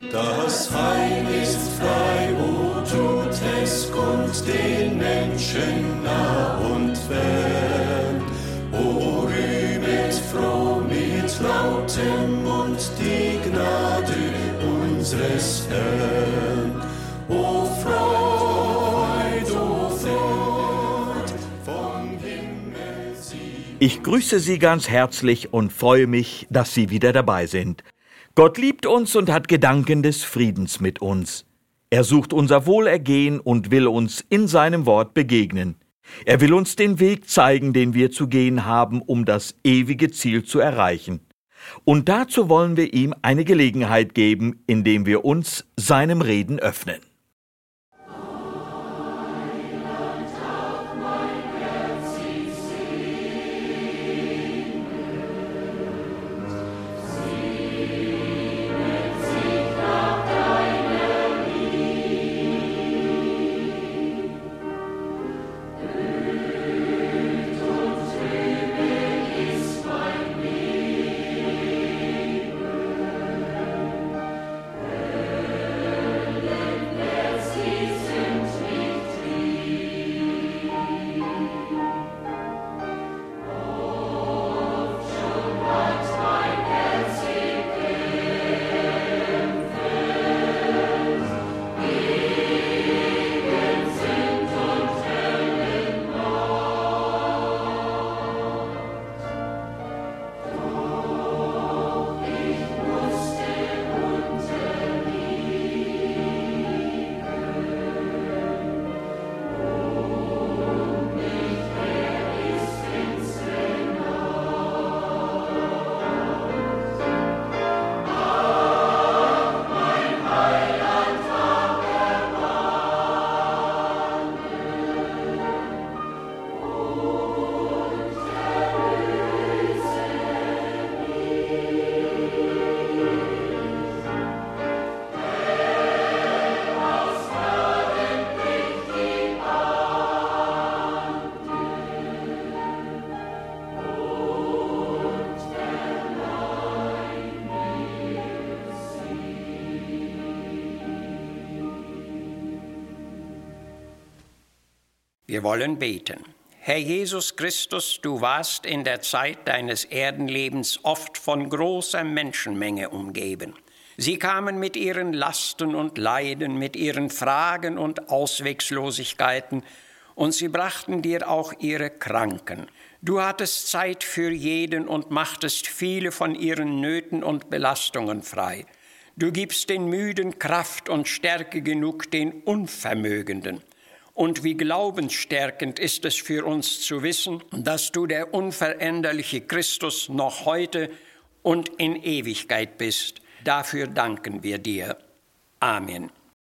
Das Heil ist frei, o tut es kund den Menschen nah und fern. O rühmet froh mit lautem Mund die Gnade unseres Herrn. O Freud, vom Himmel sie. Ich grüße Sie ganz herzlich und freue mich, dass Sie wieder dabei sind. Gott liebt uns und hat Gedanken des Friedens mit uns. Er sucht unser Wohlergehen und will uns in seinem Wort begegnen. Er will uns den Weg zeigen, den wir zu gehen haben, um das ewige Ziel zu erreichen. Und dazu wollen wir ihm eine Gelegenheit geben, indem wir uns seinem Reden öffnen. Wir wollen beten. Herr Jesus Christus, du warst in der Zeit deines Erdenlebens oft von großer Menschenmenge umgeben. Sie kamen mit ihren Lasten und Leiden, mit ihren Fragen und Ausweglosigkeiten, und sie brachten dir auch ihre Kranken. Du hattest Zeit für jeden und machtest viele von ihren Nöten und Belastungen frei. Du gibst den Müden Kraft und Stärke genug den Unvermögenden. Und wie glaubensstärkend ist es für uns zu wissen, dass du der unveränderliche Christus noch heute und in Ewigkeit bist. Dafür danken wir dir. Amen.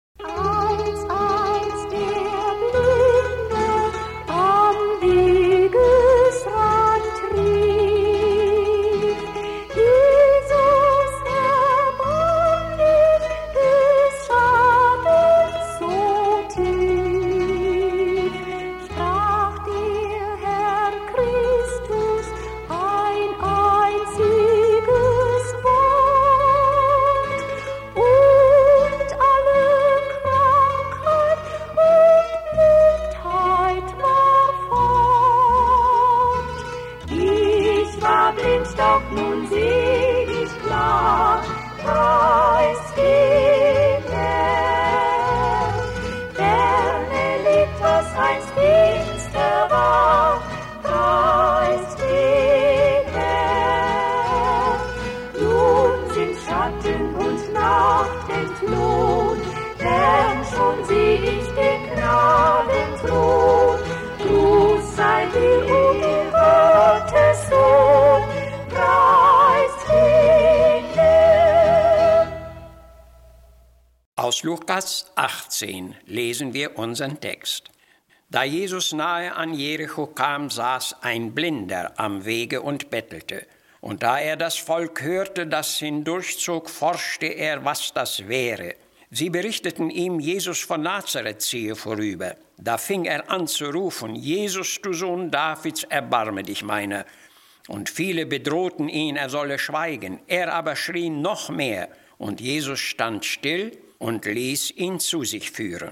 Aus Lukas 18 lesen wir unseren Text. Da Jesus nahe an Jericho kam, saß ein Blinder am Wege und bettelte. Und da er das Volk hörte, das hindurchzog, forschte er, was das wäre. Sie berichteten ihm, Jesus von Nazareth ziehe vorüber. Da fing er an zu rufen, Jesus, du Sohn Davids, erbarme dich meiner. Und viele bedrohten ihn, er solle schweigen. Er aber schrie noch mehr und Jesus stand still und ließ ihn zu sich führen.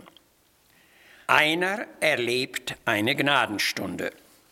Einer erlebt eine Gnadenstunde.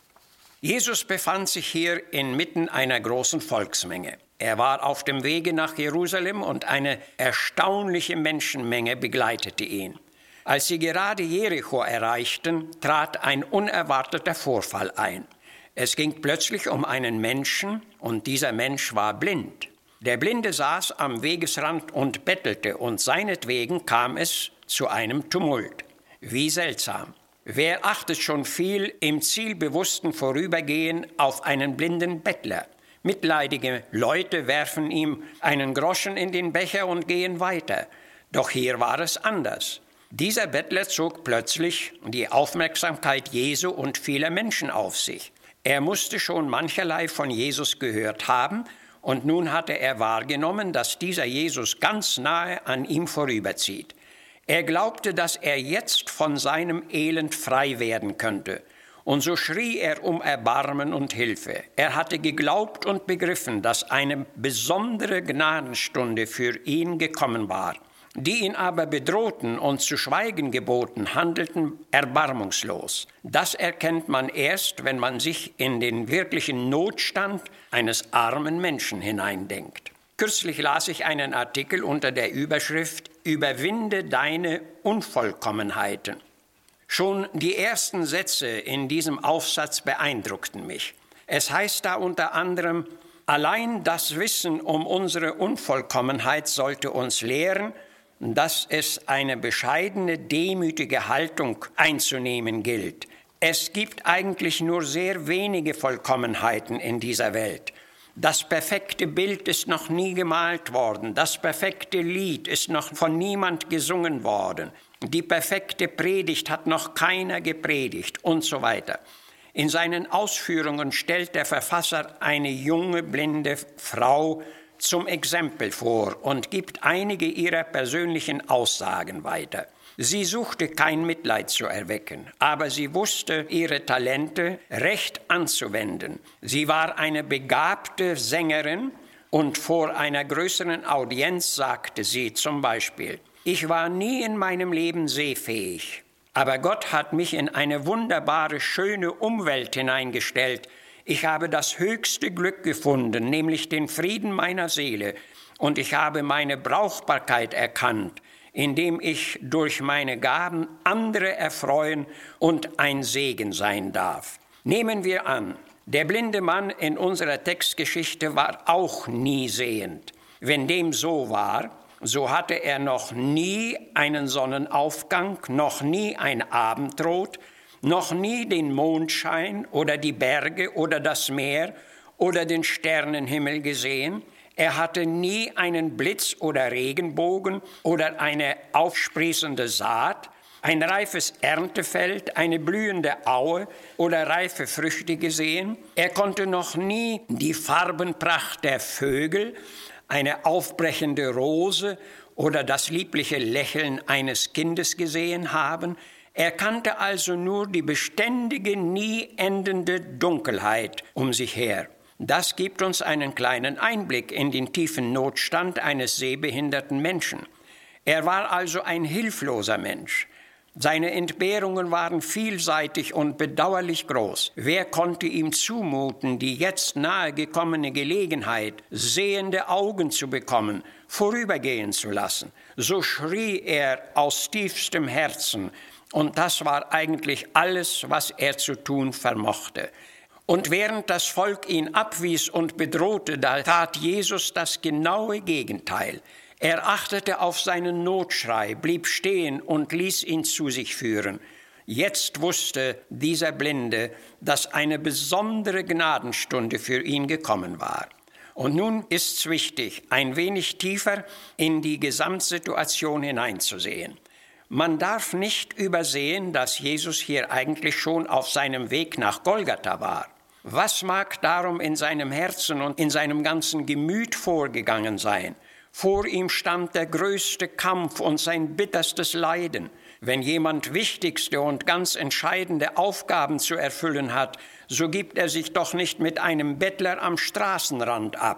Jesus befand sich hier inmitten einer großen Volksmenge. Er war auf dem Wege nach Jerusalem und eine erstaunliche Menschenmenge begleitete ihn. Als sie gerade Jericho erreichten, trat ein unerwarteter Vorfall ein. Es ging plötzlich um einen Menschen, und dieser Mensch war blind. Der Blinde saß am Wegesrand und bettelte, und seinetwegen kam es zu einem Tumult. Wie seltsam. Wer achtet schon viel im zielbewussten Vorübergehen auf einen blinden Bettler? Mitleidige Leute werfen ihm einen Groschen in den Becher und gehen weiter. Doch hier war es anders. Dieser Bettler zog plötzlich die Aufmerksamkeit Jesu und vieler Menschen auf sich. Er musste schon mancherlei von Jesus gehört haben, und nun hatte er wahrgenommen, dass dieser Jesus ganz nahe an ihm vorüberzieht. Er glaubte, dass er jetzt von seinem Elend frei werden könnte. Und so schrie er um Erbarmen und Hilfe. Er hatte geglaubt und begriffen, dass eine besondere Gnadenstunde für ihn gekommen war. Die ihn aber bedrohten und zu schweigen geboten, handelten erbarmungslos. Das erkennt man erst, wenn man sich in den wirklichen Notstand eines armen Menschen hineindenkt. Kürzlich las ich einen Artikel unter der Überschrift »Überwinde deine Unvollkommenheiten«. Schon die ersten Sätze in diesem Aufsatz beeindruckten mich. Es heißt da unter anderem, allein das Wissen um unsere Unvollkommenheit sollte uns lehren, dass es eine bescheidene, demütige Haltung einzunehmen gilt. Es gibt eigentlich nur sehr wenige Vollkommenheiten in dieser Welt. Das perfekte Bild ist noch nie gemalt worden, das perfekte Lied ist noch von niemand gesungen worden, die perfekte Predigt hat noch keiner gepredigt und so weiter. In seinen Ausführungen stellt der Verfasser eine junge, blinde Frau zum Exempel vor und gibt einige ihrer persönlichen Aussagen weiter. Sie suchte kein Mitleid zu erwecken, aber sie wusste, ihre Talente recht anzuwenden. Sie war eine begabte Sängerin und vor einer größeren Audienz sagte sie zum Beispiel, ich war nie in meinem Leben sehfähig, aber Gott hat mich in eine wunderbare, schöne Umwelt hineingestellt. Ich habe das höchste Glück gefunden, nämlich den Frieden meiner Seele, und ich habe meine Brauchbarkeit erkannt, indem ich durch meine Gaben andere erfreuen und ein Segen sein darf. Nehmen wir an, der blinde Mann in unserer Textgeschichte war auch nie sehend. Wenn dem so war, so hatte er noch nie einen Sonnenaufgang, noch nie ein Abendrot, noch nie den Mondschein oder die Berge oder das Meer oder den Sternenhimmel gesehen. Er hatte nie einen Blitz oder Regenbogen oder eine aufsprießende Saat, ein reifes Erntefeld, eine blühende Aue oder reife Früchte gesehen. Er konnte noch nie die Farbenpracht der Vögel, eine aufbrechende Rose oder das liebliche Lächeln eines Kindes gesehen haben. Er kannte also nur die beständige, nie endende Dunkelheit um sich her. Das gibt uns einen kleinen Einblick in den tiefen Notstand eines sehbehinderten Menschen. Er war also ein hilfloser Mensch. Seine Entbehrungen waren vielseitig und bedauerlich groß. Wer konnte ihm zumuten, die jetzt nahe gekommene Gelegenheit, sehende Augen zu bekommen, vorübergehen zu lassen? So schrie er aus tiefstem Herzen, und das war eigentlich alles, was er zu tun vermochte. Und während das Volk ihn abwies und bedrohte, da tat Jesus das genaue Gegenteil. Er achtete auf seinen Notschrei, blieb stehen und ließ ihn zu sich führen. Jetzt wusste dieser Blinde, dass eine besondere Gnadenstunde für ihn gekommen war. Und nun ist es wichtig, ein wenig tiefer in die Gesamtsituation hineinzusehen. Man darf nicht übersehen, dass Jesus hier eigentlich schon auf seinem Weg nach Golgatha war. Was mag darum in seinem Herzen und in seinem ganzen Gemüt vorgegangen sein? Vor ihm stand der größte Kampf und sein bitterstes Leiden. Wenn jemand wichtigste und ganz entscheidende Aufgaben zu erfüllen hat, so gibt er sich doch nicht mit einem Bettler am Straßenrand ab.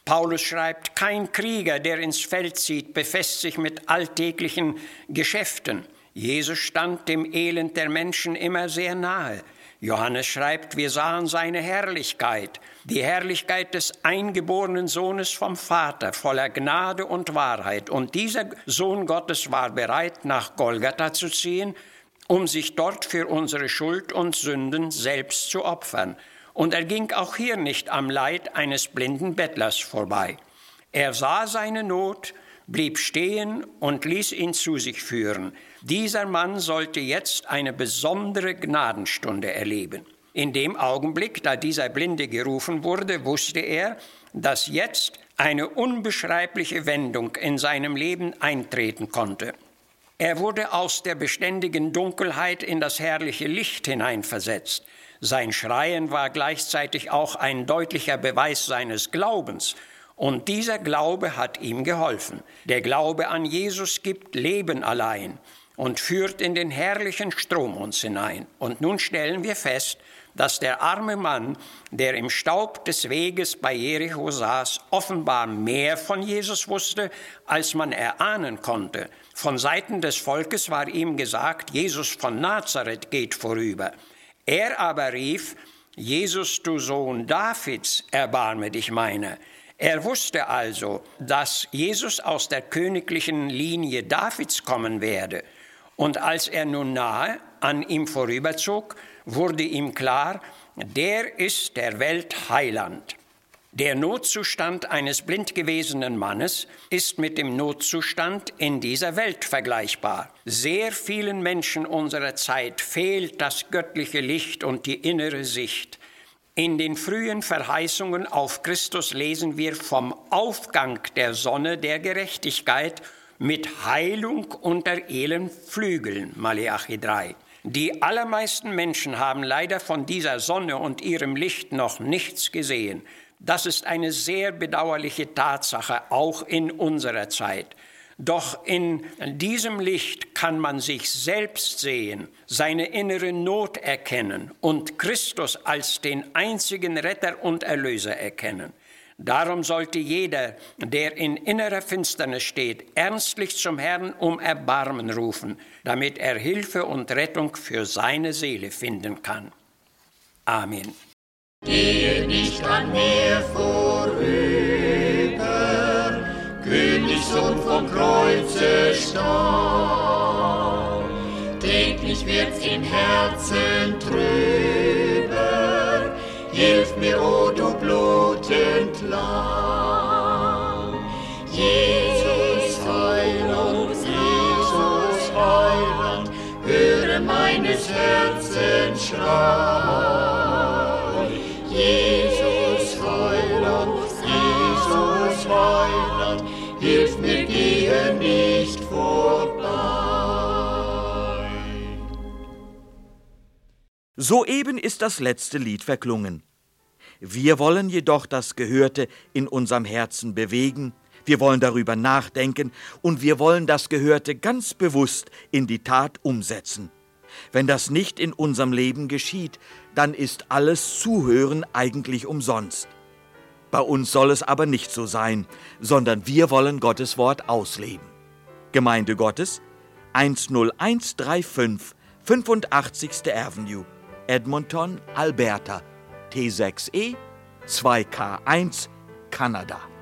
Paulus schreibt, kein Krieger, der ins Feld zieht, befasst sich mit alltäglichen Geschäften. Jesus stand dem Elend der Menschen immer sehr nahe. Johannes schreibt, wir sahen seine Herrlichkeit, die Herrlichkeit des eingeborenen Sohnes vom Vater, voller Gnade und Wahrheit. Und dieser Sohn Gottes war bereit, nach Golgatha zu ziehen, um sich dort für unsere Schuld und Sünden selbst zu opfern. Und er ging auch hier nicht am Leid eines blinden Bettlers vorbei. Er sah seine Not, blieb stehen und ließ ihn zu sich führen. Dieser Mann sollte jetzt eine besondere Gnadenstunde erleben. In dem Augenblick, da dieser Blinde gerufen wurde, wusste er, dass jetzt eine unbeschreibliche Wendung in seinem Leben eintreten konnte. Er wurde aus der beständigen Dunkelheit in das herrliche Licht hineinversetzt. Sein Schreien war gleichzeitig auch ein deutlicher Beweis seines Glaubens. Und dieser Glaube hat ihm geholfen. Der Glaube an Jesus gibt Leben allein und führt in den herrlichen Strom uns hinein. Und nun stellen wir fest, dass der arme Mann, der im Staub des Weges bei Jericho saß, offenbar mehr von Jesus wusste, als man erahnen konnte. Von Seiten des Volkes war ihm gesagt, Jesus von Nazareth geht vorüber. Er aber rief, Jesus, du Sohn Davids, erbarme dich meiner. Er wusste also, dass Jesus aus der königlichen Linie Davids kommen werde. Und als er nun nahe an ihm vorüberzog, wurde ihm klar, der ist der Weltheiland. Der Notzustand eines blind gewesenen Mannes ist mit dem Notzustand in dieser Welt vergleichbar. Sehr vielen Menschen unserer Zeit fehlt das göttliche Licht und die innere Sicht. In den frühen Verheißungen auf Christus lesen wir vom Aufgang der Sonne der Gerechtigkeit mit Heilung unter ihren Flügeln, Maleachi 3. Die allermeisten Menschen haben leider von dieser Sonne und ihrem Licht noch nichts gesehen. Das ist eine sehr bedauerliche Tatsache, auch in unserer Zeit. Doch in diesem Licht kann man sich selbst sehen, seine innere Not erkennen und Christus als den einzigen Retter und Erlöser erkennen. Darum sollte jeder, der in innerer Finsternis steht, ernstlich zum Herrn um Erbarmen rufen, damit er Hilfe und Rettung für seine Seele finden kann. Amen. Gehe nicht an mir vorüber, Königssohn vom Kreuze starb. Täglich wird's im Herzen trüber, hilf mir, o du blutend Lamm. Jesus Heiland, Jesus Heiland, höre meines Herzens Schrei. Jesus Heiland, Jesus Heiland, hilf mir, gehe nicht vorbei. Soeben ist das letzte Lied verklungen. Wir wollen jedoch das Gehörte in unserem Herzen bewegen, wir wollen darüber nachdenken und wir wollen das Gehörte ganz bewusst in die Tat umsetzen. Wenn das nicht in unserem Leben geschieht, dann ist alles Zuhören eigentlich umsonst. Bei uns soll es aber nicht so sein, sondern wir wollen Gottes Wort ausleben. Gemeinde Gottes, 10135, 85. Avenue, Edmonton, Alberta, T6E, 2K1, Kanada.